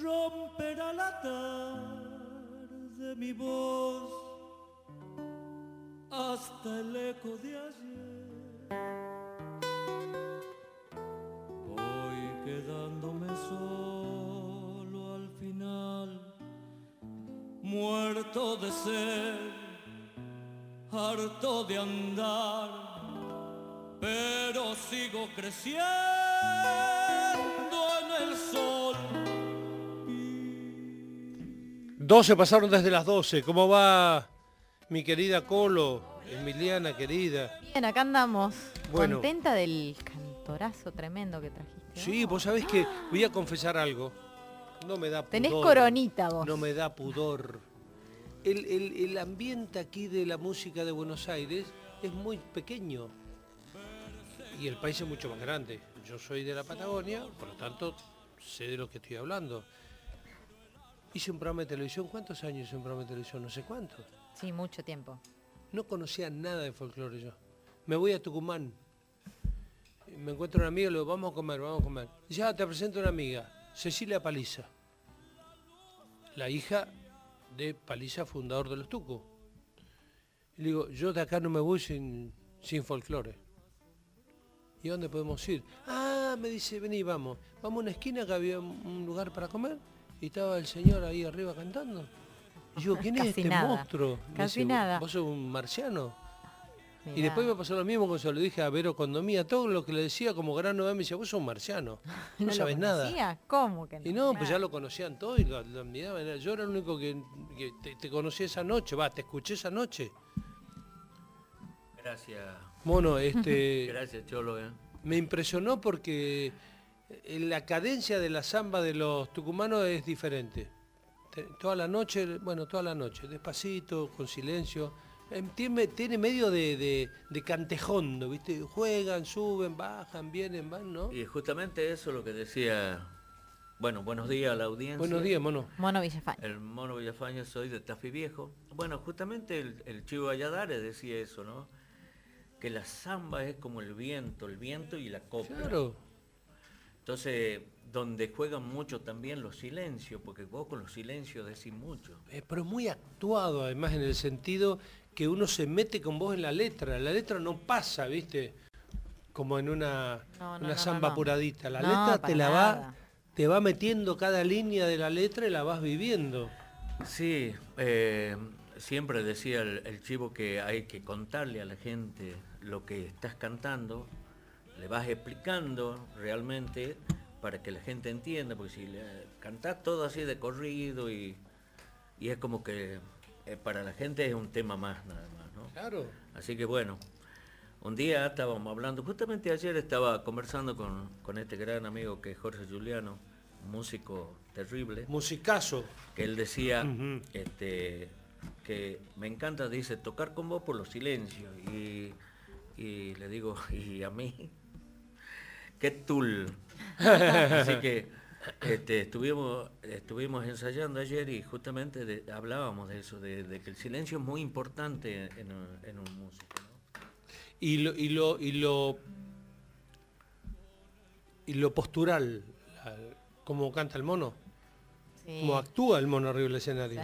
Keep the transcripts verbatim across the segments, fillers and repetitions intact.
romperá la tarde mi voz hasta el eco de ayer. Voy quedándome solo al final, muerto de sed, harto de andar, pero sigo creciendo en el sol. doce pasaron desde las doce. ¿Cómo va mi querida Colo? Emiliana, querida. Bien, acá andamos. Bueno. Contenta del cantorazo tremendo que trajiste. Sí, ¿no? vos sabés que voy a confesar algo. No me da pudor. Tenés coronita vos. No me da pudor. El, el, el ambiente aquí de la música de Buenos Aires es muy pequeño. Y el país es mucho más grande. Yo soy de la Patagonia, por lo tanto sé de lo que estoy hablando. Hice un programa de televisión. ¿Cuántos años hice un programa de televisión? No sé cuántos. Sí, mucho tiempo. No conocía nada de folclore yo. Me voy a Tucumán. Me encuentro una amiga y le digo, vamos a comer, vamos a comer. Y ya te presento una amiga, Cecilia Paliza. La hija de Paliza, fundador de los Tucos. Y le digo, yo de acá no me voy sin, sin folclore. ¿Y a dónde podemos ir? Ah, me dice, vení, vamos. Vamos a una esquina que había un lugar para comer. Y estaba el señor ahí arriba cantando. Y yo, ¿quién es Casi este nada. monstruo? Me Casi dice, nada. ¿vos sos un marciano? Mirá. Y después me pasó lo mismo cuando se lo dije a Vero Condomía. Todo lo que le decía como gran novedad me decía, vos sos un marciano. No, ¿No sabes lo nada. conocía? ¿Cómo que no? Y no, pues Claro. ya lo conocían todos y lo, lo admiraban. Era- Yo era el único que, que te, te conocí esa noche. Va, te escuché esa noche. Gracias, Mono, este... gracias Cholo. Eh. Me impresionó porque eh, la cadencia de la samba de los tucumanos es diferente. Te- Toda la noche, bueno, toda la noche, despacito, con silencio. Em, Tiene, tiene medio de, de, de cantejondo, ¿viste? Juegan, suben, bajan, vienen, van, ¿no? Y justamente eso es lo que decía, bueno, buenos días a la audiencia. Buenos días, mono. Mono Villafaña. El Mono Villafaña, soy de Tafí Viejo. Bueno, justamente el, el Chivo Valladares decía eso, ¿no? Que la samba es como el viento, el viento y la copla. Claro. Entonces, donde juegan mucho también los silencios, porque vos con los silencios decís mucho. Eh, pero muy actuado, además, en el sentido que uno se mete con vos en la letra. La letra no pasa, ¿viste? Como en una, No, no, una no, samba no, no. apuradita. La No, letra para te la nada. va, te va metiendo cada línea de la letra y la vas viviendo. Sí, eh, siempre decía el, el Chivo que hay que contarle a la gente lo que estás cantando, le vas explicando realmente para que la gente entienda, porque si le cantás todo así de corrido y, y es como que eh, para la gente es un tema más nada más, ¿no? Claro. Así que bueno, un día estábamos hablando, justamente ayer estaba conversando con, con este gran amigo que es Jorge Giuliano, un músico terrible, Musicazo. que él decía Ujú. este, que me encanta, dice, tocar con vos por los silencios. Y, y le digo, y a mí, qué tul. Así que este, estuvimos, estuvimos ensayando ayer y justamente de- hablábamos de eso, de, de que el silencio es muy importante en, un- en un músico, ¿no? Y lo, y lo, y lo, y lo postural, la- cómo canta el mono, Sí. cómo actúa el mono arriba del escenario.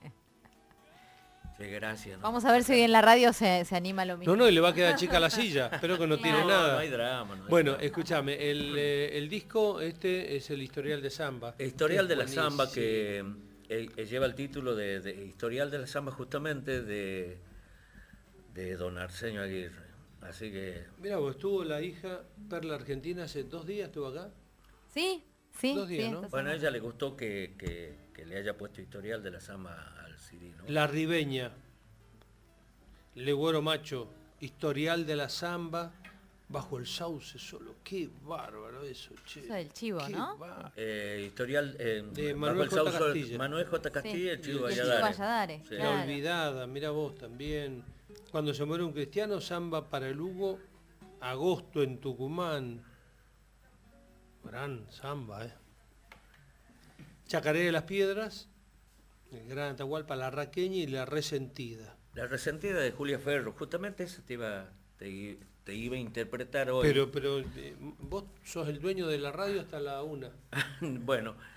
Sí, gracias. ¿no? Vamos a ver si hoy en la radio se, se anima lo mismo. No, no, y le va a quedar chica la silla, espero que no Claro. tiene No, nada. no hay drama. no hay Bueno, drama. escúchame, el, eh, el disco este es el Historial de Samba. Historial Es de la buenísimo. Samba, que eh, eh, lleva el título de, de Historial de la Samba justamente de, de don Arsenio Aguirre. Así que, Mira, vos estuvo la hija Perla Argentina hace dos días, estuvo acá. Sí, sí. Dos días, sí, ¿no? esta bueno, a semana. ella le gustó que, que- que le haya puesto Historial de la Samba al C D, ¿no? La Ribeña, Legüero Macho, Historial de la Samba, Bajo el Sauce Solo. Qué bárbaro eso, che. Eso del chivo, Qué ¿no? bárbaro. Eh, historial eh, De bajo Manuel el J. sauce- Castilla. Manuel J. Castilla y el Sí, Chivo y el Chivo Valladares. Valladares, Sí. La claro. Olvidada, mira vos también. Cuando se muere un cristiano, Samba para el Hugo, Agosto en Tucumán. Gran samba, ¿eh? Chacaré de las Piedras, el Gran Atahualpa, La Raqueña y La Resentida. La Resentida de Julia Ferro, justamente esa te iba, te, i- te iba a interpretar hoy. Pero, pero eh, vos sos el dueño de la radio hasta la una. Bueno,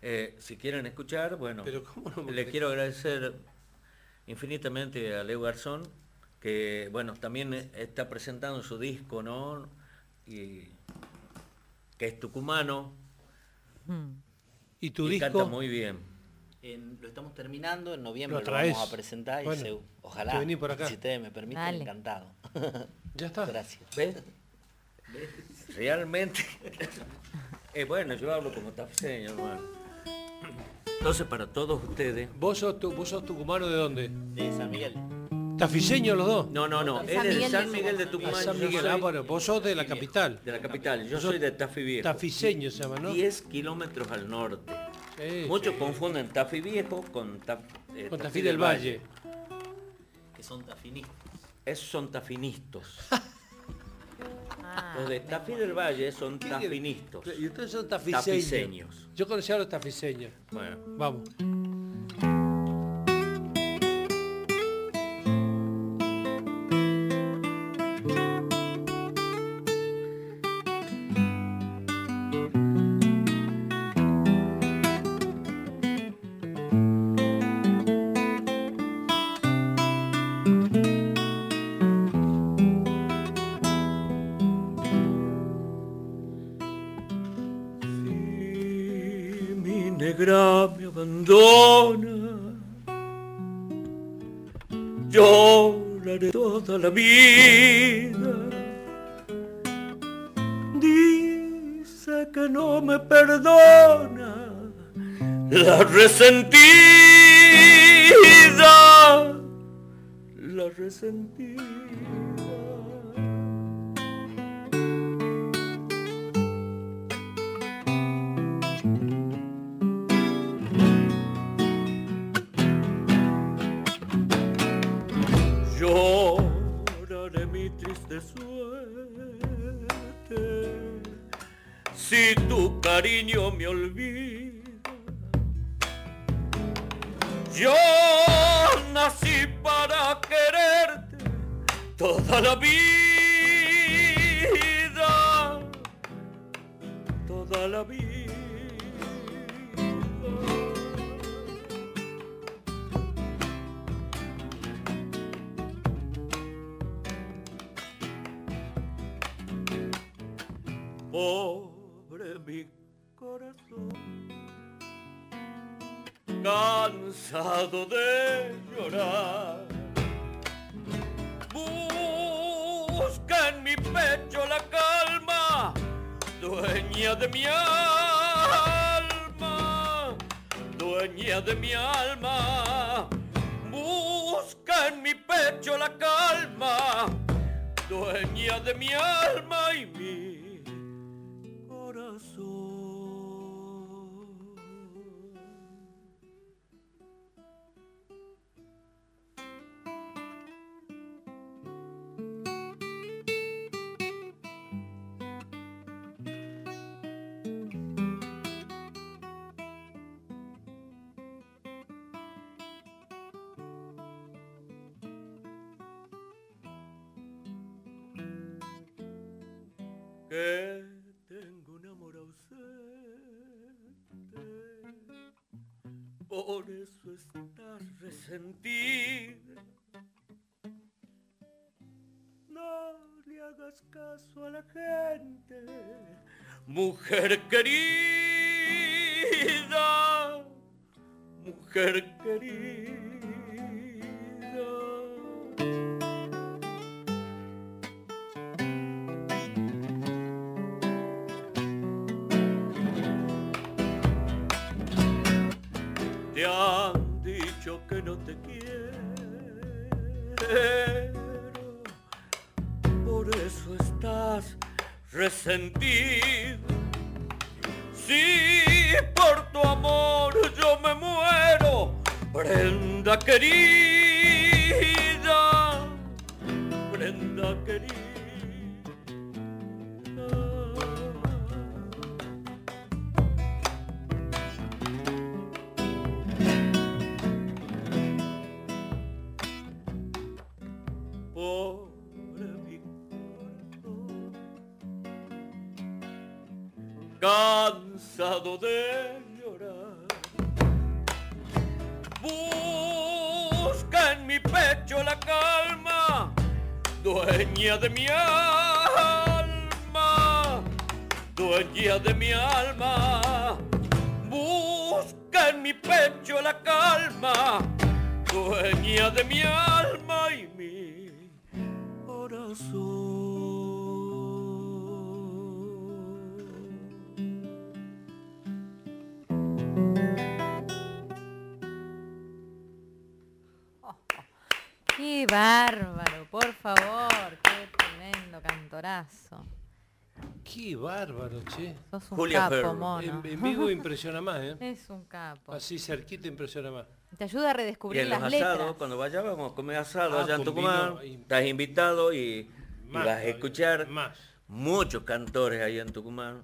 Eh, si quieren escuchar, bueno, Pero ¿cómo no me le crees? quiero agradecer infinitamente a Leo Garzón, que bueno, también está presentando su disco, ¿no? Y que es tucumano Mm. ¿Y tu y disco? canta muy bien. En- lo estamos terminando, en noviembre ¿Lo lo, traes? vamos a presentar y Bueno, se- que ojalá, vení por acá. si ustedes me permiten, Dale. encantado. Ya está. Gracias. ¿Ves? Realmente. Eh, bueno, yo hablo como tafseño, hermano. Entonces, para todos ustedes. ¿Vos sos, tu- vos sos tucumano de dónde? De San Miguel. ¿Tafiseños los dos? No, no, no. San Él es de Miguel San de Miguel de Tucumán. Ah, Tucumán. San yo Miguel, soy ah, bueno, vos sos de la capital. de la capital. Yo Vos sos soy de Tafí Viejo. Tafiseños se llama, ¿no? diez kilómetros al norte. Sí, Muchos sí. confunden Tafí Viejo con, Taf- eh, Con Tafí del Valle. Que son tafinistas. Esos son tafinistos. Ah, Los de Tafí del Valle son ¿Qué quiere? tafinistos. Y ustedes son tafiseños. Tafiseños. Yo conocí a los tafiseños. Bueno. Vamos. Si mi negra me abandona, lloraré toda la vida. Dice que no me perdona la resentida, la resentida. Lloraré mi triste suerte si tu cariño me olvida. Yo nací para quererte toda la vida, toda la vida. Pobre mi corazón, cansado de llorar, busca en mi pecho la calma, dueña de mi alma, dueña de mi alma. Busca en mi pecho la calma, dueña de mi alma y mi corazón. Que tengo un amor ausente, por eso estás resentida. No le hagas caso a la gente, mujer querida, mujer querida. Te han dicho que no te quiero, por eso estás resentido. Si por tu amor yo me muero, prenda querida, prenda querida. Pobre mi corazón, cansado de llorar, mi pecho la calma, dueña de mi alma, dueña de mi alma. Busca en mi pecho la calma, dueña de mi alma y mi corazón. Qué bárbaro, por favor, qué tremendo cantorazo. Qué bárbaro, che. Sos un Julia capo, Ferro. mono. En, en vivo impresiona más, ¿eh? Es un capo. Así cerquita impresiona más. Te ayuda a Y redescubrir en los las asados, letras. cuando vayamos a comer asado Ah, allá en con Tucumán, vino y- estás invitado y, y Más vas a todavía, escuchar más. muchos cantores ahí en Tucumán.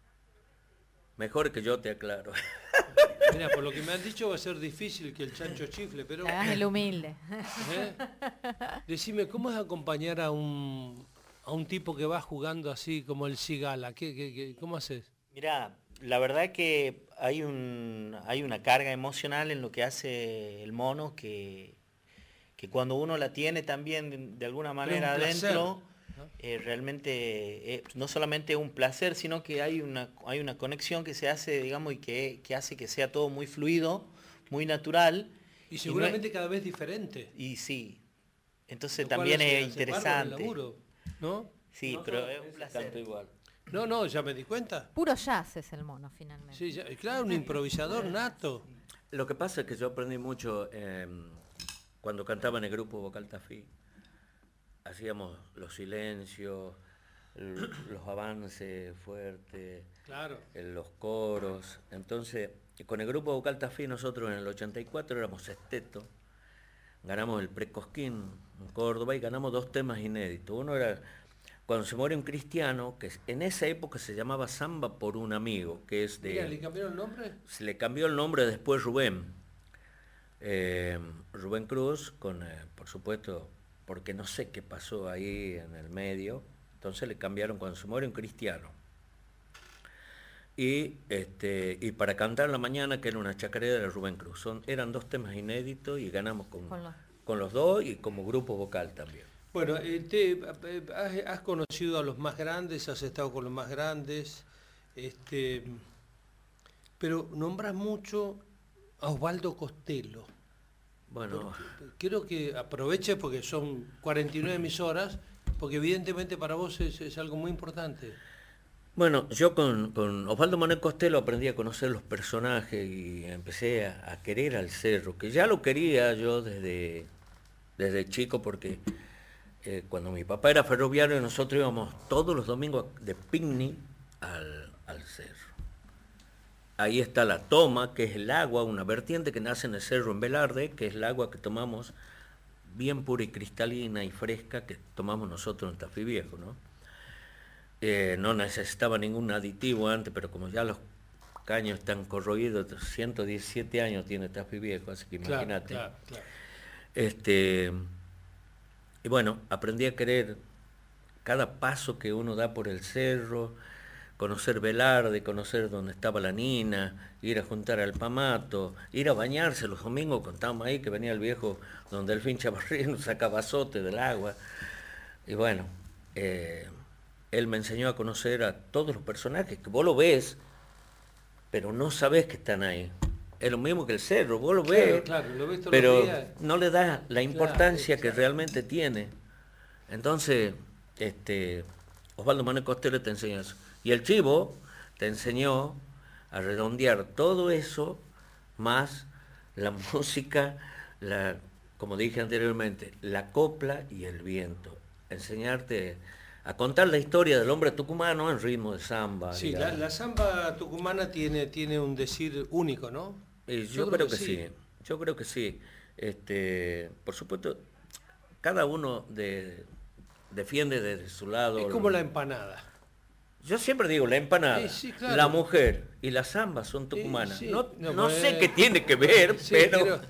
Mejor que yo te aclaro. Mira, por lo que me han dicho va a ser difícil que el chancho chifle, pero... Te hagas el humilde. ¿eh? Decime, ¿cómo es acompañar a un, a un tipo que va jugando así como el Cigala? ¿Qué, qué, qué- cómo haces? Mirá, la verdad que hay un hay una carga emocional en lo que hace el mono que, que cuando uno la tiene también de, de alguna manera un placer, adentro, ¿no? eh, realmente eh, no solamente es un placer, sino que hay una hay una conexión que se hace, digamos, y que, que hace que sea todo muy fluido, muy natural. Y no es- seguramente cada vez diferente. Y sí, entonces Lo cual también hace- es hace bárbaro el interesante. laburo, ¿no? Sí, No, pero no, es un ese placer. canto igual. No, no, ya me di cuenta. Puro jazz es el mono, finalmente. Sí, ya- claro, un improvisador nato. Lo que pasa es que yo aprendí mucho eh, cuando cantaba en el grupo Vocal Tafí. Hacíamos los silencios, l- los avances fuertes, Claro. eh, los coros. Entonces, con el grupo Vocal Tafí nosotros en el ochenta y cuatro éramos sexteto. Ganamos el Precosquín en Córdoba y ganamos dos temas inéditos. Uno era Cuando se muere un cristiano, que en esa época se llamaba Samba por un amigo, que es de... Mira, ¿le cambiaron el nombre? Se le cambió el nombre después Rubén. Eh, Rubén Cruz, con, eh, por supuesto, porque no sé qué pasó ahí en el medio, entonces le cambiaron Cuando se muere un cristiano. Y, este, y para cantar en la mañana, que era una chacarera de Rubén Cruz. Son, eran dos temas inéditos y ganamos con, Con los- con los dos y como grupo vocal también. Bueno, eh, te, eh, has, has conocido a los más grandes, has estado con los más grandes, este, pero nombras mucho a Osvaldo Costello. Bueno, Quiero que aproveches porque son cuarenta y nueve emisoras, porque evidentemente para vos es, es algo muy importante. bueno yo con, con Osvaldo Manuel Costello aprendí a conocer los personajes y empecé a, a querer al cerro, que ya lo quería yo desde, desde chico porque... Eh, cuando mi papá era ferroviario, nosotros íbamos todos los domingos de picnic al, al cerro. Ahí está la toma, que es el agua, una vertiente que nace en el cerro en Velarde, que es el agua que tomamos bien pura y cristalina y fresca que tomamos nosotros en Tafí Viejo, ¿no? Eh, no necesitaba ningún aditivo antes, pero como ya los caños están corroídos, ciento diecisiete años tiene Tafí Viejo, así que imagínate. Claro, claro, claro. Este, y bueno, aprendí a querer cada paso que uno da por el cerro, conocer Velarde, conocer dónde estaba la Nina, ir a juntar al Pamato, ir a bañarse los domingos, contábamos ahí que venía el viejo don Delfín Chavarrín, sacaba azote del agua. Y bueno, eh, él me enseñó a conocer a todos los personajes, que vos lo ves, pero no sabés que están ahí. Es lo mismo que el cerro, vos lo Claro, ves, claro, lo ves todos pero los días. no le das la importancia que claro. realmente tiene. Entonces, este, Osvaldo Manuel Costello te enseña eso. Y el Chivo te enseñó a redondear todo eso, más la música, la, como dije anteriormente, la copla y el viento. Enseñarte a contar la historia del hombre tucumano en ritmo de samba. Sí, la, digamos. la samba tucumana tiene, tiene un decir único, ¿no? Eh, yo, creo, que, sí. yo creo que sí. Este, por supuesto, cada uno de, defiende desde su lado. Es como la empanada. Yo siempre digo, la empanada, Sí, sí, claro. la mujer y la samba son tucumanas. sí. No, No, no pues, sé qué tiene que ver, Sí, pero...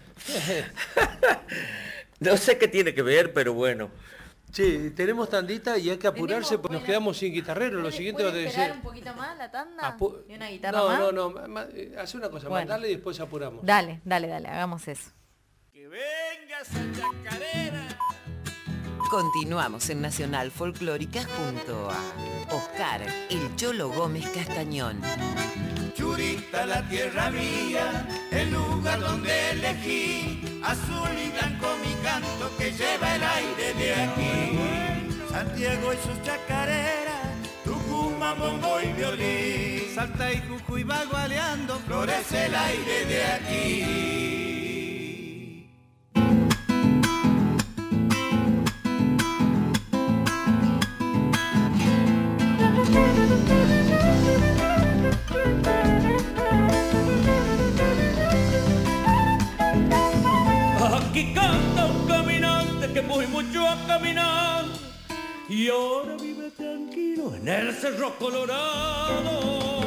no sé qué tiene que ver, pero bueno. Sí, tenemos tandita y hay que apurarse Tenemos, porque nos bueno, quedamos sin guitarrero. Lo ¿Puede- siguiente puede va a esperar decir... un poquito más la tanda? apu- ¿Y una guitarra no, más? no, no, ma- ma- eh, hace una cosa, Bueno. mandale y después apuramos. Dale, dale, dale, hagamos eso. Que venga esa chacarera. Continuamos en Nacional Folclórica junto a Oscar, el Cholo Gómez Castañón. Churita, la tierra mía, el lugar donde elegí, azul y blanco mi canto que lleva el aire de aquí. Santiago y sus chacareras, Tucumán, bombo y violín, Salta y Jujuy va gualeando, florece el aire de aquí. Aquí canta un caminante que muy mucho ha caminado y ahora vive tranquilo en el Cerro Colorado.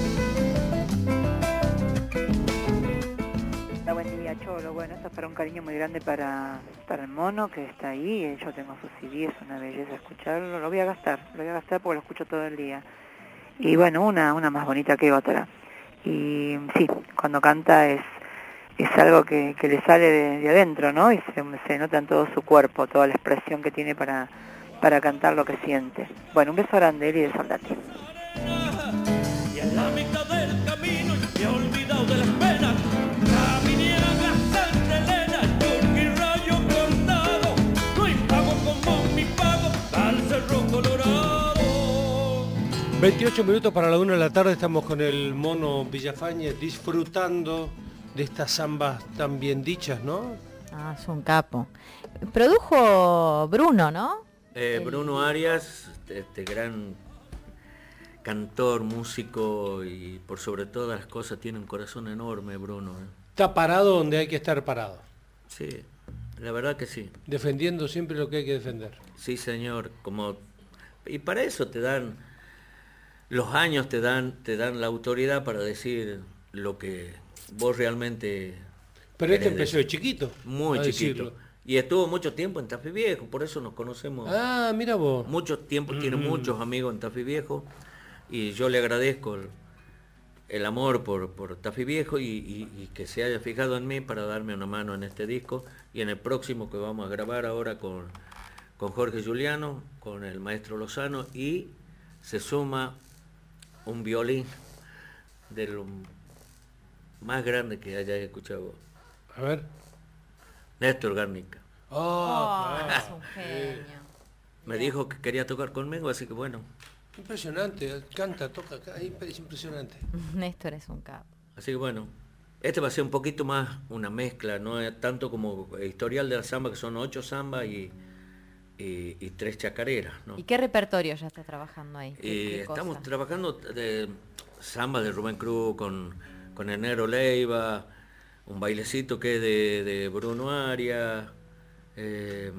Hola, buen día, Cholo. Bueno, esto es para un cariño muy grande para, para el mono que está ahí. Yo tengo su C D, es una belleza escucharlo. Lo voy a gastar, lo voy a gastar porque lo escucho todo el día. Y bueno, una, una más bonita que otra. Y sí, cuando canta es... es algo que, que le sale de, de adentro, ¿no? Y se, se nota en todo su cuerpo, toda la expresión que tiene para, para cantar lo que siente. Bueno, un beso grande, Eli de Soldati. Y en la mitad del camino me he olvidado de las penas. Caminé a Santa Elena, Turqui rayo cortado. No hay pago como mi pago al Cerro Colorado. veintiocho minutos para la una de la tarde, estamos con el mono Villafañe disfrutando de estas zambas tan bien dichas, ¿no? Ah, es un capo. Produjo Bruno, ¿no? Eh, El... Bruno Arias, este, este gran cantor, músico y por sobre todas las cosas tiene un corazón enorme, Bruno. ¿eh? Está parado donde hay que estar parado. Sí, la verdad que sí. Defendiendo siempre lo que hay que defender. Sí, señor. Como y para eso te dan los años, te dan te dan la autoridad para decir lo que vos realmente... Pero este querés empezó decir. de chiquito. Muy a chiquito. decirlo. Y estuvo mucho tiempo en Tafí Viejo, por eso nos conocemos. Ah, mira vos. Mucho tiempo, tiene Mm. muchos amigos en Tafí Viejo. Y yo le agradezco el, el amor por, por Tafí Viejo y, y, y que se haya fijado en mí para darme una mano en este disco. Y en el próximo que vamos a grabar ahora con, con Jorge Juliano, con el maestro Lozano. Y se suma un violín de lo más grande que hayas escuchado. A ver. Néstor Garnica. Oh, Oh, claro. es un genio. Me dijo que quería tocar conmigo, así que bueno. Impresionante, canta, toca, es impresionante. Néstor es un capo. Así que bueno, este va a ser un poquito más una mezcla, no es tanto como Historial de la Samba, que son ocho zambas y, y, y tres chacareras, ¿no? ¿Y qué repertorio ya estás trabajando ahí? ¿Qué- Y qué estamos cosa? trabajando de samba de Rubén Cruz con, con Enero Leiva, un bailecito que es de, de Bruno Arias, eh,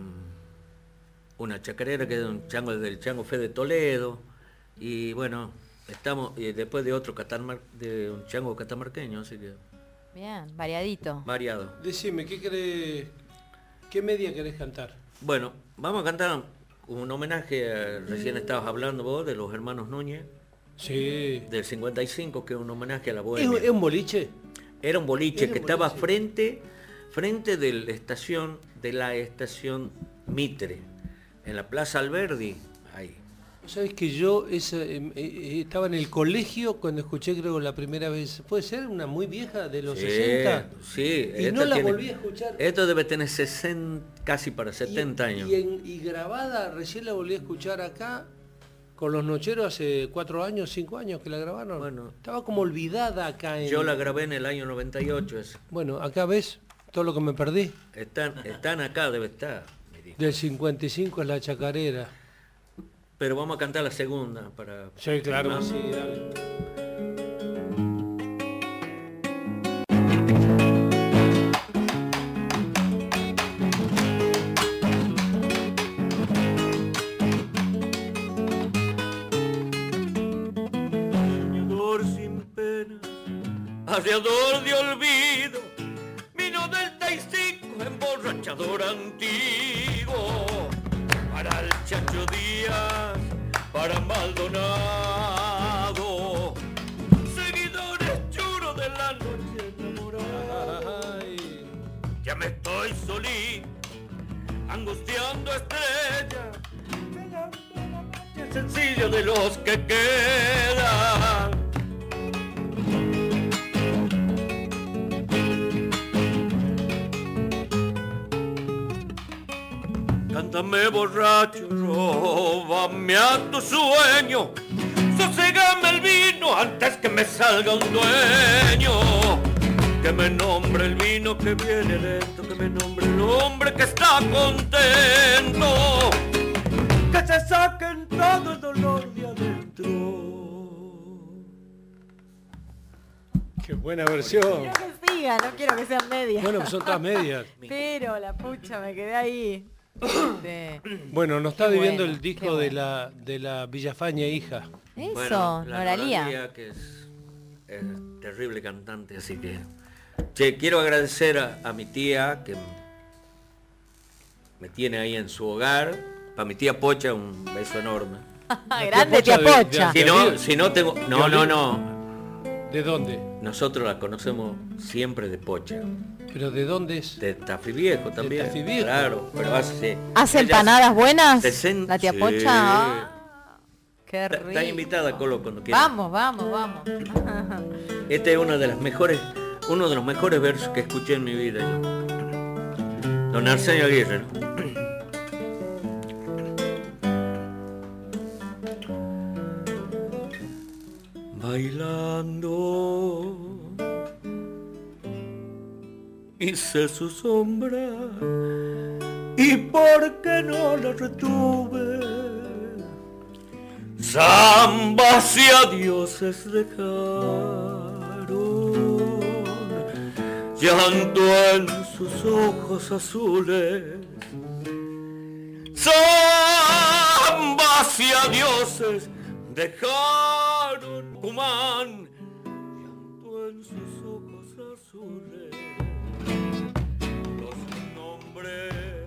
una chacarera que es de un chango del Chango Fe de Toledo, y bueno, estamos y después de otro catamar, de un chango catamarqueño, así que Bien, variadito. variado. Decime, ¿qué querés, qué media querés cantar? Bueno, vamos a cantar un homenaje, a, recién estabas hablando vos, de los hermanos Núñez, Sí. del cincuenta y cinco, que es un homenaje a la ¿Es, bohemia. es un boliche? Era un boliche Era que un estaba boliche. frente, frente de la estación, de la estación Mitre, en la Plaza Alberdi, ahí. ¿Sabes que yo esa, eh, eh, estaba en el colegio cuando escuché, creo, la primera vez? ¿Puede ser una muy vieja de los Sí, sesenta? sí. Y esta no la tiene- volví a escuchar. Esto debe tener sesenta, casi para setenta y, años. Y, en- y grabada, recién la volví a escuchar acá, con Los Nocheros hace cuatro años, cinco años que la grabaron. Bueno. Estaba como olvidada acá en... Yo la grabé en el año noventa y ocho. esa. Bueno, acá ves todo lo que me perdí. Están, están acá, debe estar. me dijo. Del cincuenta y cinco es la chacarera. Pero vamos a cantar la segunda para... Sí, claro. ¿no? Sí, dale. Soñador sin pena, arreador de olvido, vino del Taicico, emborrachador antiguo, para el Chacho Díaz, para Maldonado, seguidores churos de la noche enamorada. Ay. ya me estoy solí, angustiando estrella, sencillo de los que quedan. Cántame borracho, róbame a tu sueño, soségame el vino antes que me salga un dueño. Que me nombre el vino que viene lento, que me nombre el hombre que está contento, que se saquen todo el dolor de adentro. Qué buena versión. Quiero que siga, no quiero que sean medias. Bueno, pues son todas medias. Pero la pucha, me quedé ahí. Este, Bueno, nos está Qué viviendo bueno, el disco qué de bueno. la de la Villafaña hija. Eso, Bueno, la Noralía. Noralía, que es, es terrible cantante, así que... Che, quiero agradecer a, a mi tía que me tiene ahí en su hogar. Para mi tía Pocha, un beso enorme. Grande tía Pocha de- Pocha. de- Si no, si no tengo... No, no, no. ¿De dónde? Nosotros la conocemos siempre de Pocha. ¿Pero de dónde es? De Tafí Viejo también. Tafí Viejo. Claro, pero hace... ¿Hace ella empanadas buenas? sesen- La tía Sí. Pocha. Ah, qué Está, rico. está invitada, Colo, cuando quiera. Vamos, vamos, vamos. Este es uno de las mejores, uno de los mejores versos que escuché en mi vida. Yo. Don Arsenio Aguirre, ¿no? Bailando hice su sombra y por qué no la retuve. Zambas y adioses dejaron llanto en sus ojos azules. Zambas y adioses dejaron Cumán llanto en sus ojos azules. Los nombres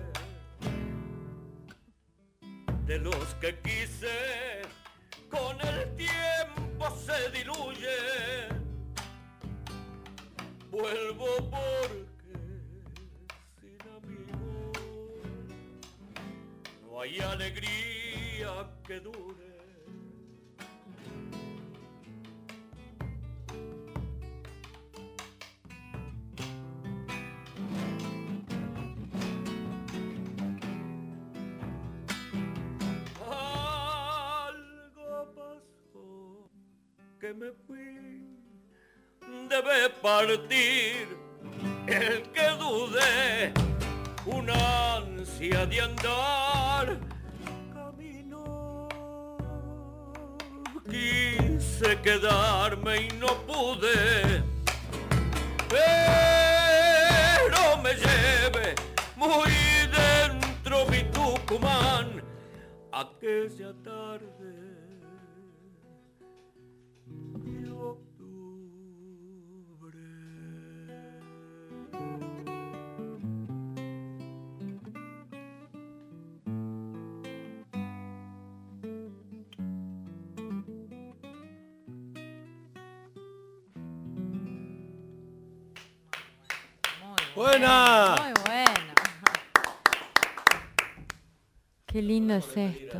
de los que quise con el tiempo se diluyen. Vuelvo porque sin amigos no hay alegría que dure. Algo pasó que me fui, debe partir el que dude, una ansia de andar camino. Quise quedarme y no pude, pero me lleve muy dentro mi Tucumán aquella tarde de octubre. ¡Buena! Muy bueno. Qué lindo es esto.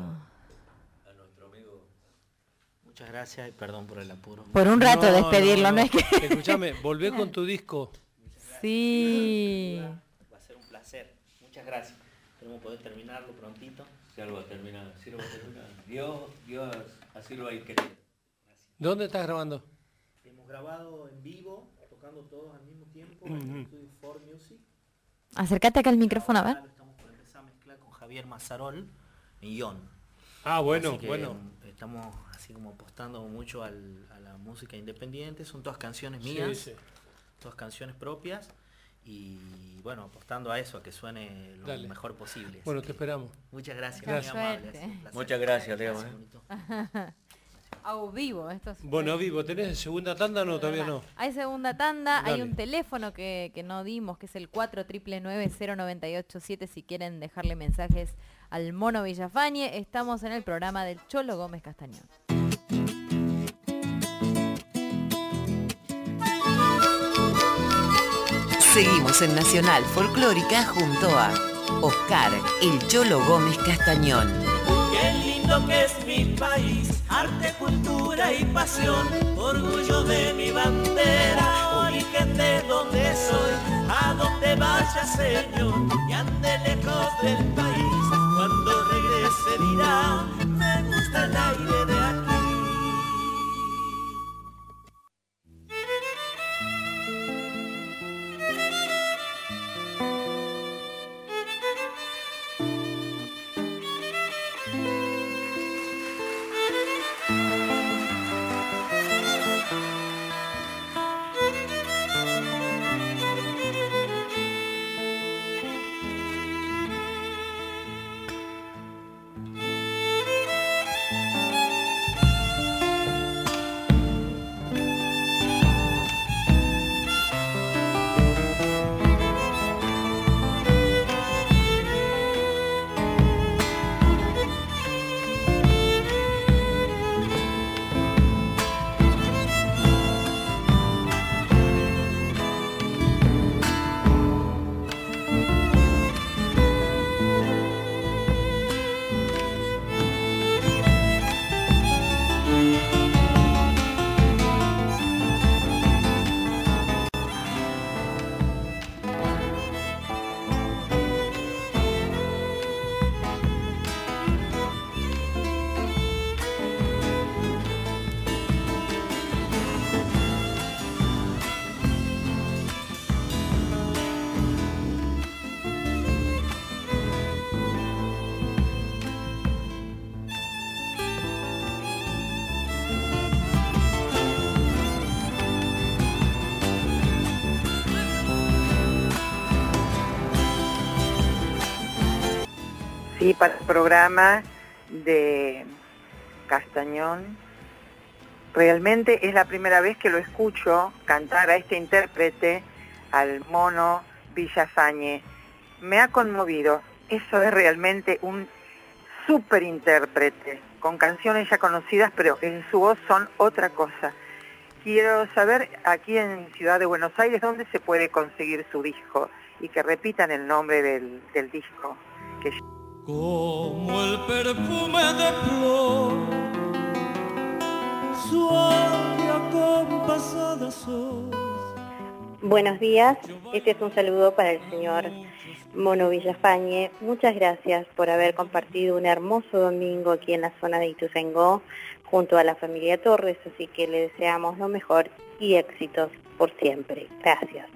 Muchas gracias y perdón por el apuro. Por un rato No, despedirlo, no, no, es que... Escúchame, volvé con tu disco. Sí. Va a ser un placer. Muchas gracias. Esperemos poder terminarlo prontito. Si algo va a terminar, si lo va a terminar. Dios, Dios, así lo hay querido. ¿Dónde estás grabando? Hemos grabado en vivo, tocando todos al mismo tiempo en el estudio For Music. Acércate acá al micrófono, a ver. Ahora estamos por empezar a mezclar con Javier Mazarol en Ion. Ah, bueno, Así que, bueno. mm, estamos así como apostando mucho al- a la música independiente. Son todas canciones Sí, mías, sí. todas canciones propias. Y bueno, apostando a eso, a que suene lo Dale. mejor posible. Bueno, Así te que esperamos. muchas gracias, Mucha muy amable. suerte. ha sido un placer. Muchas gracias, Leo. Gracias, ¿eh? bonito. A vivo, esto es... Bueno, Vivo, ¿tenés segunda tanda o no? Todavía no. Hay segunda tanda, hay Dale. un teléfono que, que no dimos, que es el cuatro nueve nueve cero nueve ocho siete si quieren dejarle mensajes al Mono Villafañe. Estamos en el programa del Cholo Gómez Castañón. Seguimos en Nacional Folclórica junto a Oscar El Cholo Gómez Castañón. Qué lindo que es mi país, arte, cultura y pasión, orgullo de mi bandera, origen de donde soy, a donde vaya Señor, y ande lejos del país, cuando regrese dirá, me gusta el aire de aquí. Sí, para el programa de Castañón, realmente es la primera vez que lo escucho cantar a este intérprete, al Mono Villafañe. Me ha conmovido, eso es realmente un súper intérprete, con canciones ya conocidas, pero en su voz son otra cosa. Quiero saber, aquí en Ciudad de Buenos Aires, ¿dónde se puede conseguir su disco? Y que repitan el nombre del, del disco. Que... Como el perfume de flor, suave y acompasada sos. Buenos días, este es un saludo para el señor Mono Villafañe. Muchas gracias por haber compartido un hermoso domingo aquí en la zona de Ituzaingó junto a la familia Torres, así que le deseamos lo mejor y éxitos por siempre. Gracias.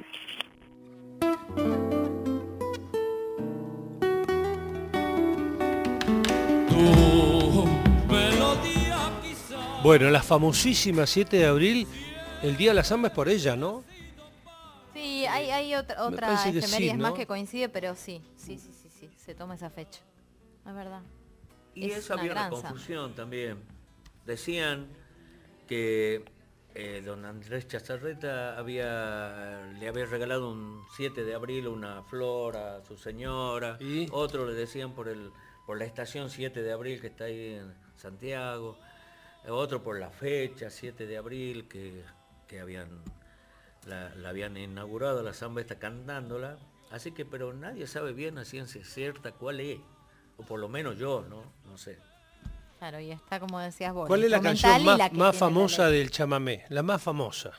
Bueno, la famosísima siete de abril, el Día de la Samba es por ella, ¿no? Sí, hay, hay otra, otra parece que efemérides sí, ¿no? más que coincide, pero sí, sí, sí, sí, sí, se toma esa fecha. Es verdad. Y Es eso una había una gran samba. confusión también. Decían que eh, don Andrés Chazarreta había, le había regalado un siete de abril una flor a su señora. ¿Y? Otro le decían por el por la estación siete de abril que está ahí en Santiago. Otro por la fecha, siete de abril, que, que habían la, la habían inaugurado, la samba está cantándola. Así que, pero nadie sabe bien a ciencia cierta cuál es. O por lo menos yo, ¿no? No sé. Claro, y está como decías vos. ¿Cuál es la instrumental canción y más, la que más tiene la famosa letra. del chamamé? La más famosa.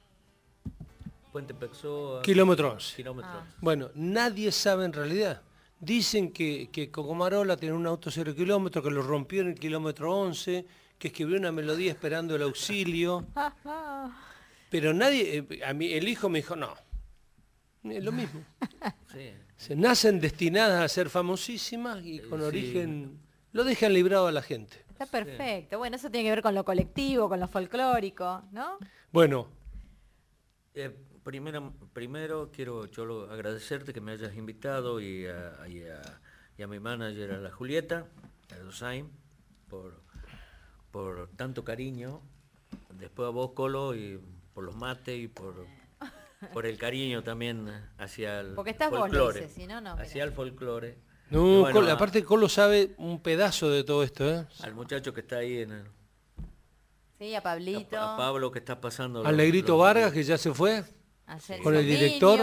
Puente Pexoa. Kilómetro once. Kilómetro Ah. once. Bueno, nadie sabe en realidad. Dicen que, que Cocomarola tiene un auto cero kilómetros, que lo rompió en el kilómetro once, que escribió una melodía esperando el auxilio. Pero nadie, eh, a mí el hijo me dijo, no, es lo mismo. Sí. Se nacen destinadas a ser famosísimas y con Sí. origen, lo dejan librado a la gente. Está perfecto. Bueno, eso tiene que ver con lo colectivo, con lo folclórico, ¿no? Bueno, Eh, primero, primero quiero, Cholo, agradecerte que me hayas invitado y a, y a, y a mi manager, a la Julieta, a Dosain, por, por tanto cariño. Después a vos, Colo, y por los mates y por, por el cariño también hacia el Porque estás vos, le folclore. dices, si no, no, Hacia mira. el folclore. no, Y bueno, Colo- a- aparte Colo sabe un pedazo de todo esto, ¿eh? al muchacho que está ahí en el, Sí, a Pablito. a, a Pablo que está pasando. Al los- Negrito los- Vargas, que ya se fue. a Celso con el Piño, director.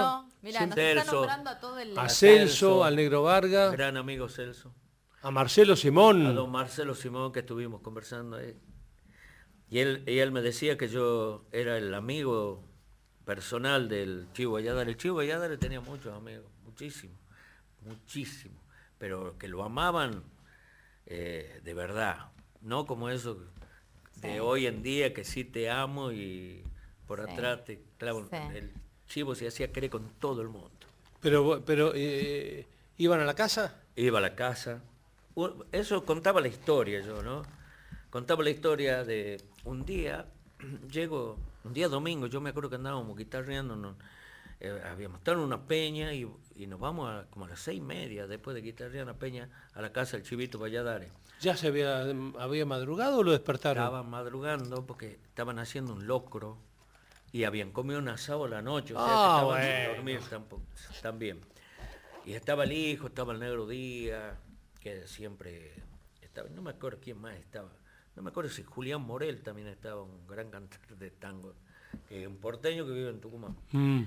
Mirá, nos Celso. está nombrando a todo el... A Celso, Celso, al Negro Vargas, Gran amigo Celso. a Marcelo A Simón. don Marcelo Simón, que estuvimos conversando ahí. Y él, y él me decía que yo era el amigo personal del Chivo Valladares. El Chivo Valladares tenía muchos amigos, muchísimos, muchísimos, pero que lo amaban eh, de verdad, no como eso de Sí. hoy en día que sí te amo y por Sí. atrás te clavo. Sí. El Chivo se hacía querer con todo el mundo. Pero, pero eh, ¿iban a la casa? Iba a la casa. U- Eso contaba la historia yo, ¿no? Contaba la historia de un día, llego, un día domingo, yo me acuerdo que andábamos guitarreando, no, eh, habíamos estado en una peña y, y nos vamos a, como a las seis y media, después de guitarrear en la peña, a la casa del Chivito Valladares. ¿Ya se había, había madrugado o lo despertaron? Estaban madrugando porque estaban haciendo un locro y habían comido un asado a la noche, o sea, Ah, que estaban sin bueno. dormir tampoco, también. Y estaba el hijo, estaba el Negro Díaz, que siempre estaba, no me acuerdo quién más estaba, no me acuerdo si Julián Morel también estaba, un gran cantante de tango, que un porteño que vive en Tucumán. Mm.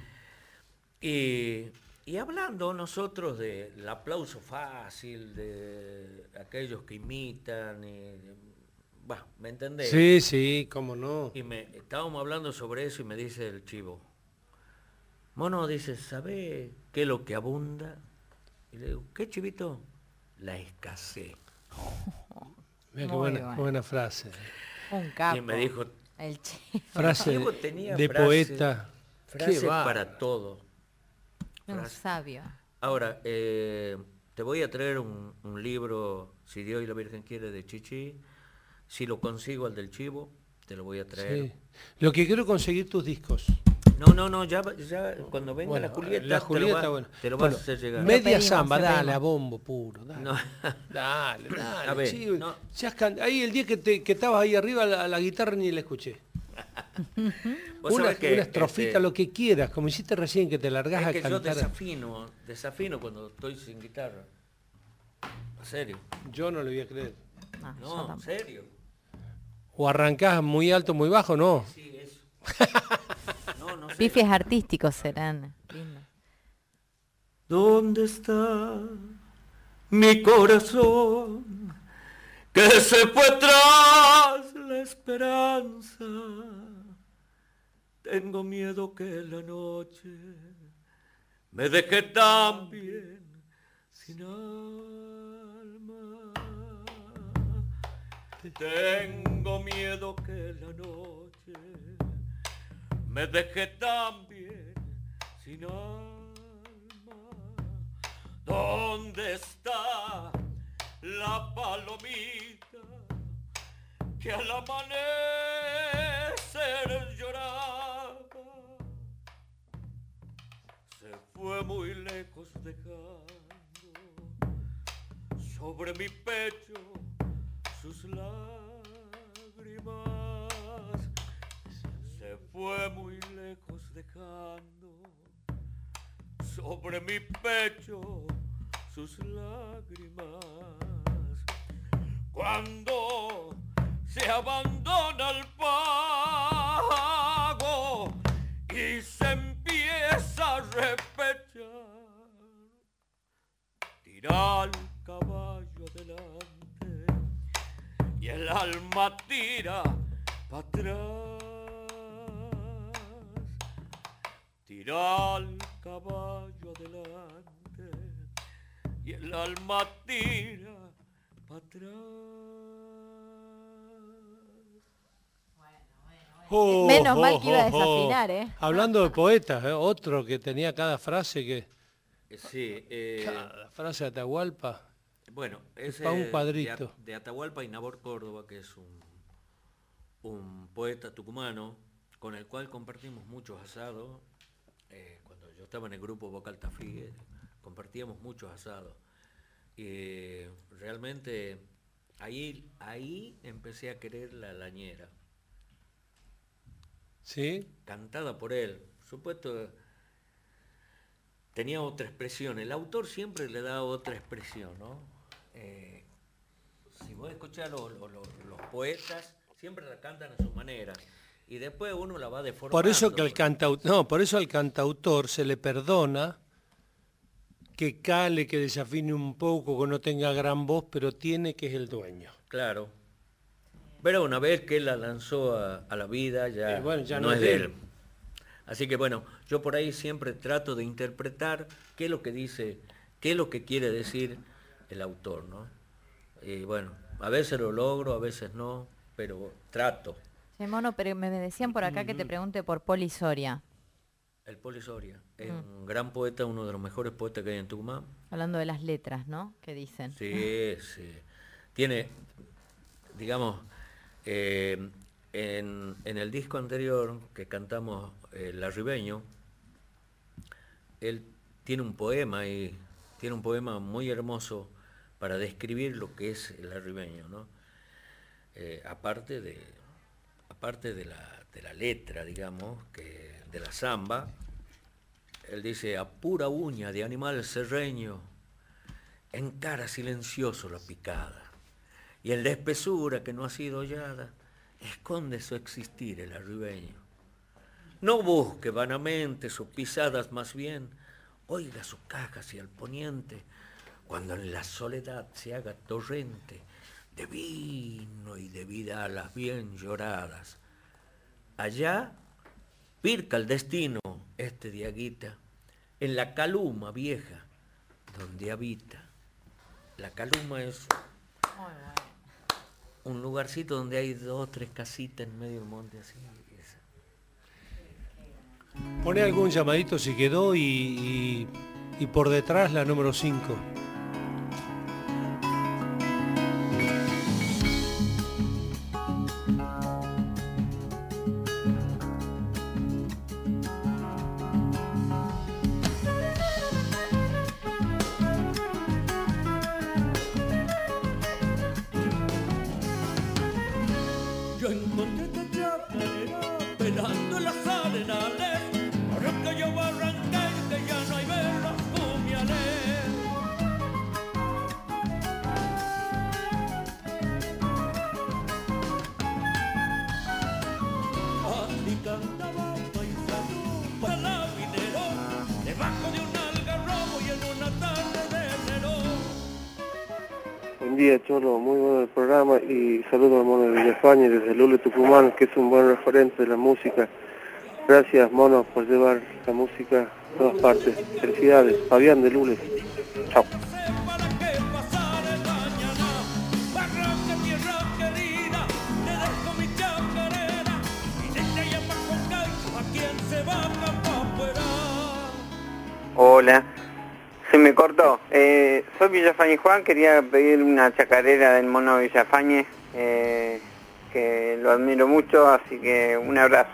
Y, y hablando nosotros del aplauso fácil, de aquellos que imitan, y, bah, ¿me entendés? Sí, sí, cómo no. Y me estábamos hablando sobre eso y me dice el Chivo, Mono, dice, ¿sabe qué es lo que abunda? Y le digo, ¿qué, Chivito? La escasez. Mira qué Muy buena, bueno. buena frase. Un capo. Y me dijo, El Chivo. Frase Chivo tenía de frase- poeta. frase Qué va. para todo. Un Frase. sabio. Ahora, eh, te voy a traer un, un libro, si Dios y la Virgen quiere, de Chichi. Si lo consigo al del Chivo, te lo voy a traer. Sí. Lo que quiero conseguir tus discos. No, no, no, ya, ya cuando venga Bueno, la Julieta, la Julieta, te lo, va- bueno. te lo Bueno, vas a hacer llegar. Media pedimos, samba, lo dale, pedimos. a bombo puro. Dale, No. dale, dale. A ver, chico. no. Seas can- Ahí el día que, te, que estabas ahí arriba, la, la guitarra ni la escuché. Vos Una, sabés que, una estrofita, este, lo que quieras, como hiciste recién que te largás es a que yo cantar. desafino, desafino cuando estoy sin guitarra. En serio. Yo no le voy a creer. No, yo No, en tampoco. serio. O arrancás muy alto, muy bajo, no. Sí, eso. No, no sé. Pifies artísticos serán. Lindo. ¿Dónde está mi corazón que se fue tras la esperanza? Tengo miedo que la noche me deje también sin alma. Tengo miedo que la noche me deje también sin alma. ¿Dónde está la palomita que al amanecer lloraba? Se fue muy lejos dejando sobre mi pecho sus lágrimas. Se fue muy lejos dejando sobre mi pecho sus lágrimas. Cuando se abandona el pago y se empieza a repechar, tira el caballo adelante y el alma tira para atrás. Tira el caballo adelante y el alma tira para atrás. Oh, Menos mal oh, que iba a oh, oh. desafinar, ¿eh? Hablando de poetas, ¿eh? Otro que tenía cada frase que... Sí, eh, Cada frase de Atahualpa. bueno, ese pa' un de- cuadrito. De, de Atahualpa y Nabor Córdoba, que es un, un poeta tucumano con el cual compartimos muchos asados. Eh, cuando yo estaba en el grupo Vocal Tafí, eh, compartíamos muchos asados. Y realmente ahí, ahí empecé a querer la lañera, ¿Sí? cantada por él. Por supuesto, tenía otra expresión. El autor siempre le da otra expresión, ¿no? Eh, si vos escuchás lo- lo- lo- los poetas, siempre la cantan a su manera. Y después uno la va deformando. Por eso que al cantautor, no, por eso al cantautor se le perdona que cale, que desafine un poco, que no tenga gran voz, pero tiene que es el dueño. Claro. Pero una vez que él la lanzó a, a la vida, ya, Eh, bueno, ya no, es de él. Así que bueno, yo por ahí siempre trato de interpretar qué es lo que dice, qué es lo que quiere decir el autor, ¿no? Y bueno, a veces lo logro, a veces no, pero trato. Sí, Mono, pero me decían por acá que te pregunte por Poli Soria. El Poli Soria es Mm. un gran poeta, uno de los mejores poetas que hay en Tucumán. Hablando de las letras, ¿no? ¿Qué dicen? Sí, sí. Tiene, digamos, eh, en, en el disco anterior que cantamos, eh, La Ribeño, él tiene un poema y tiene un poema muy hermoso para describir lo que es el arribeño, ¿no? Eh, aparte de, aparte de la, de la letra, digamos, que de la samba, él dice: a pura uña de animal serreño, encara silencioso la picada, y en la espesura que no ha sido hollada, esconde su existir el arribeño. No busque vanamente sus pisadas, más bien, oiga su caja hacia el poniente, cuando en la soledad se haga torrente de vino y de vidalas bien lloradas. Allá pirca el destino este diaguita, en la caluma vieja donde habita. La caluma es un lugarcito donde hay dos o tres casitas en medio del monte así. Pone algún llamadito si quedó y, y, y por detrás la número cinco. Yo encontré esta chacarera pelando las arenales, ahora que yo barranca y que ya no hay velas cumiales. Así cantaba un paisano palabinero, debajo de un algarrobo y en una tarde de enero. Buen día, Cholo, muy bueno el programa y saludo al Mono de Villafañe desde Lule, Tucumán, que es un buen referente de la música. Gracias, Mono, por llevar la música a todas partes. Felicidades, Fabián de Lule. Chao. Hola, se me cortó. Eh, soy Villafañe Juan, quería pedir una chacarera del Mono Villafañe, eh, que lo admiro mucho, así que un abrazo.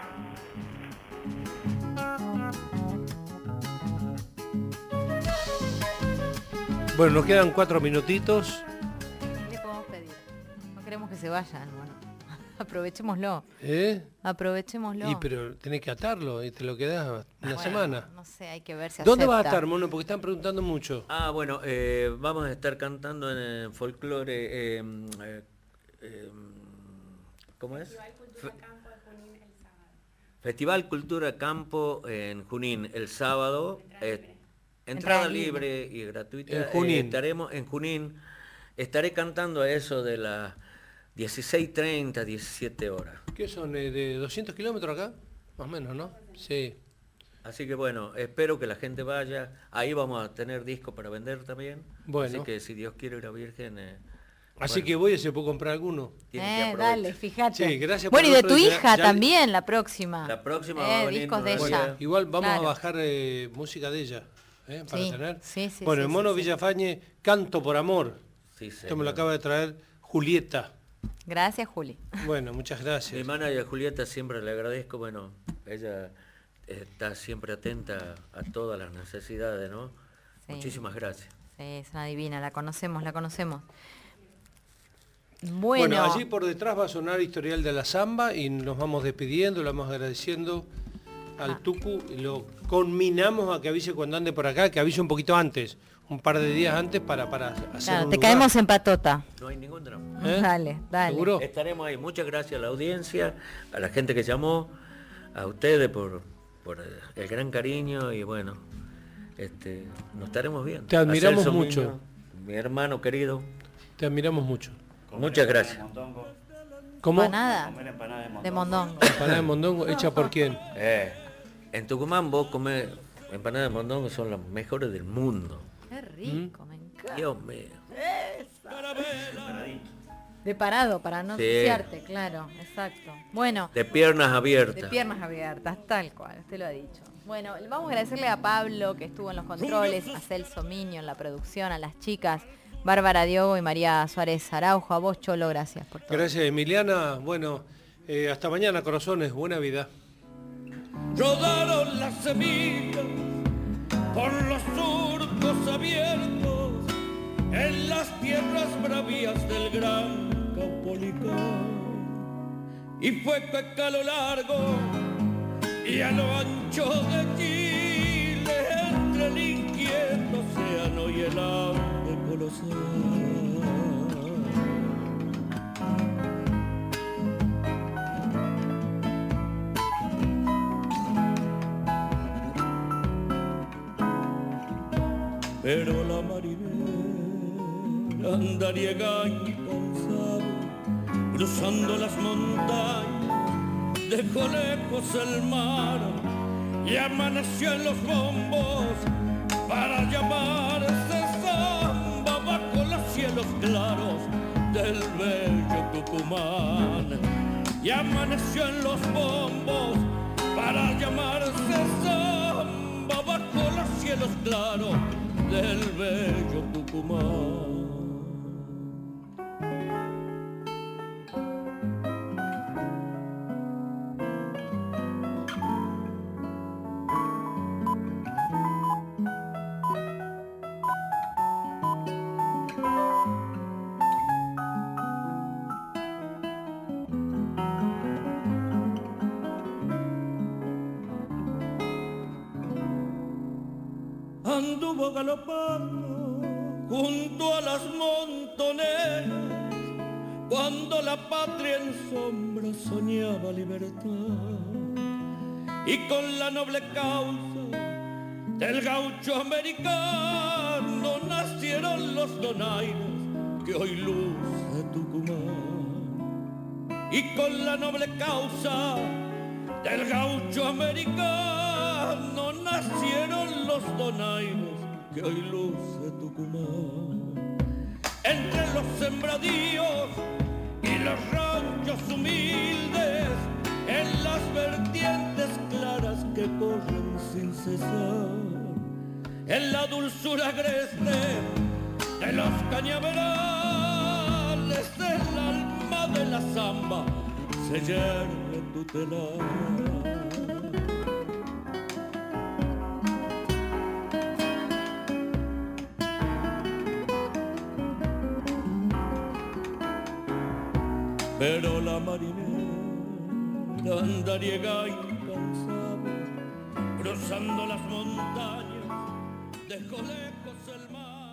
Bueno, nos quedan cuatro minutitos. ¿Qué le podemos pedir? No queremos que se vayan, bueno. Aprovechémoslo. ¿Eh? Aprovechémoslo. Y pero tenés que atarlo y te lo quedás una Bueno, semana. No sé, hay que ver si ¿Dónde acepta. vas a estar, Mono? Porque están preguntando mucho. Ah, bueno, eh, vamos a estar cantando en el folclore, eh, eh, eh, ¿cómo es? Fe- Festival Cultura Campo en Junín el sábado. eh, entrada Entrada libre y gratuita. En Junín. Eh, estaremos en Junín. Estaré cantando a eso de las dieciséis treinta, diecisiete horas. ¿Qué son? eh, ¿De doscientos kilómetros acá? Más o menos, ¿no? Sí. Así que bueno, espero que la gente vaya. Ahí vamos a tener disco para vender también. Bueno. Así que si Dios quiere y la Virgen... eh, Así bueno, que voy y se puede comprar alguno. tiene que Eh, aprovechar. dale, fíjate. Sí, gracias Bueno, y por de el tu otro día. hija Ya- también, la próxima. La próxima Eh, va a venir discos de Noelia. ella. Igual vamos Claro. a bajar eh, música de ella, ¿eh? Para Sí, tener. sí, sí, bueno, sí, el Mono sí, sí. Villafañe, Canto por Amor. Sí, Esto me señor. lo acaba de traer Julieta. Gracias, Juli. Bueno, muchas Mi gracias. manager Julieta siempre le agradezco, bueno, ella está siempre atenta a todas las necesidades, ¿no? Sí. Muchísimas gracias. Sí, es una divina, la conocemos, la conocemos. Bueno, Bueno, allí por detrás va a sonar Historial de la Zamba y nos vamos despidiendo, le vamos agradeciendo al Ah. Tucu y lo conminamos a que avise cuando ande por acá, que avise un poquito antes. un par de días antes para, para hacer Claro, un te lugar. caemos en patota. No hay ningún drama. ¿Eh? Dale, dale. ¿Seguro? Estaremos ahí. Muchas gracias a la audiencia, a la gente que llamó, a ustedes por, por el gran cariño y bueno, este, nos estaremos viendo. Te admiramos A Celso mucho. Miño, mi hermano querido. Te admiramos mucho. Muchas gracias. ¿Cómo? Empanada de mondongo. Empanada de mondongo, ¿hecha por quién? Eh, en Tucumán vos comés empanadas de mondongo, son las mejores del mundo. Qué rico, me encanta. Dios mío. De parado, para no Sí. ensuciarte, claro, exacto. Bueno, De piernas abiertas. de piernas abiertas, tal cual, usted lo ha dicho. Bueno, vamos a agradecerle a Pablo, que estuvo en los controles, a Celso Miño en la producción, a las chicas, Bárbara Diogo y María Suárez Araujo. A vos, Cholo, gracias por todo. Gracias, Emiliana. Bueno, eh, hasta mañana, corazones. Buena vida. Rodaron las semillas por los surcos abiertos en las tierras bravías del gran Caupolicán. Y fue que a lo largo y a lo ancho de Chile, entre el inquieto océano y el hambre colosal, pero la marinera andariega incansable, cruzando las montañas, dejó lejos el mar y amaneció en los bombos para llamarse samba bajo los cielos claros del bello Tucumán. Y amaneció en los bombos para llamarse samba bajo los cielos claros del bello Tucumán. Anduvo galopando junto a las montoneras cuando la patria en sombra soñaba libertad, y con la noble causa del gaucho americano nacieron los donaires que hoy luce Tucumán. Y con la noble causa del gaucho americano nacieron los donaires que hoy luce Tucumán. Entre los sembradíos y los ranchos humildes, en las vertientes claras que corren sin cesar, en la dulzura agreste de los cañaverales, el alma de la zamba se yergue tutelar. Pero la marinera andariega incansable, cruzando las montañas, dejó lejos el mar.